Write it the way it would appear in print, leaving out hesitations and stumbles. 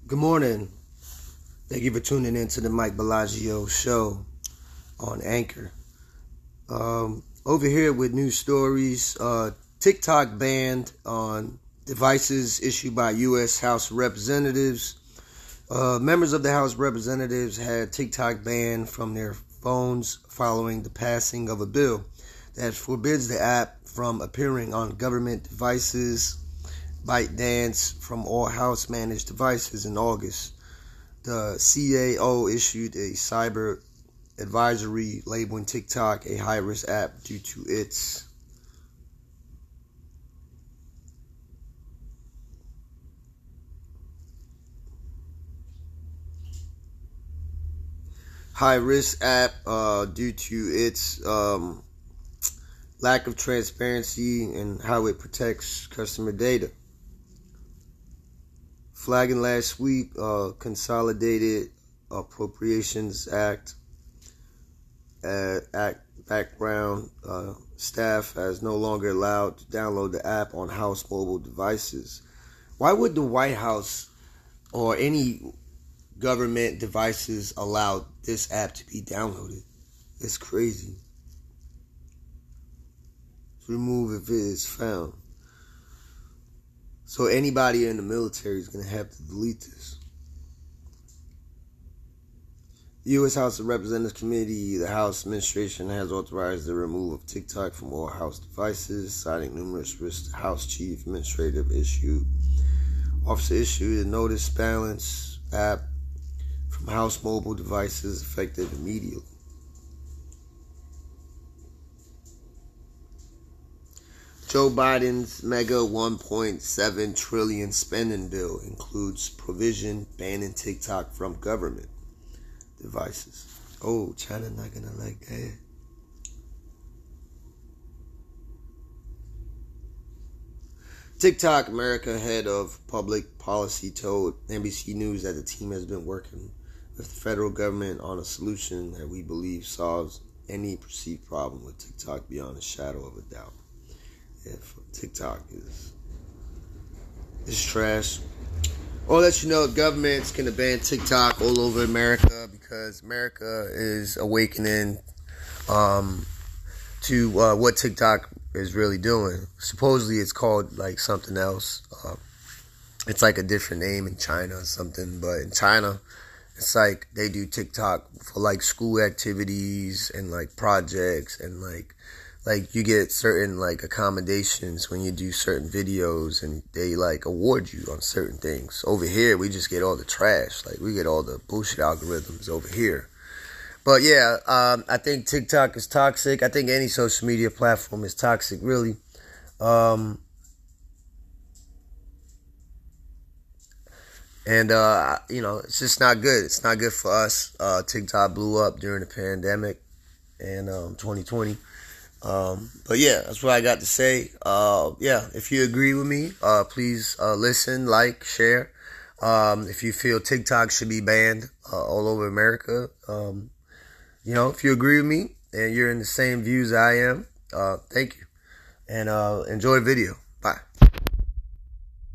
Good morning. Thank you for tuning in to the Mike Bellagio show on Anchor. Over here with news stories, TikTok banned on devices issued by U.S. House of Representatives. Members of the House of Representatives had TikTok banned from their phones following the passing of a bill that forbids the app from appearing on government devices, ByteDance from all House-managed devices in August. The CAO issued a cyber advisory labeling TikTok a high-risk app due to its lack of transparency and how it protects customer data. Flagging last week, Consolidated Appropriations Act background staff is no longer allowed to download the app on House mobile devices. Why would the White House or any government devices allow this app to be downloaded? It's crazy. Remove if it is found. So anybody in the military is going to have to delete this. The U.S. House of Representatives Committee, the House Administration has authorized the removal of TikTok from all House devices, citing numerous risks. The House Chief Administrative Officer issued a notice balance app from House mobile devices effective immediately. Joe Biden's mega $1.7 trillion spending bill includes provision banning TikTok from government devices. Oh, China not gonna like that. TikTok America head of public policy told NBC News that the team has been working with the federal government on a solution that we believe solves any perceived problem with TikTok beyond a shadow of a doubt. If TikTok is trash. I'll let you know government's going to ban TikTok all over America because America is awakening to what TikTok is really doing. Supposedly it's called like something else. It's like a different name in China or something. But in China, it's like they do TikTok for like school activities and like projects and like you get certain like accommodations when you do certain videos and they like award you on certain things. Over here, we just get all the trash. Like we get all the bullshit algorithms over here. But yeah, I think TikTok is toxic. I think any social media platform is toxic, really. It's just not good. It's not good for us. TikTok blew up during the pandemic in 2020. But yeah, that's what I got to say. If you agree with me, please listen, like, share. If you feel TikTok should be banned all over America, if you agree with me and you're in the same views I am, thank you. And enjoy the video. Bye.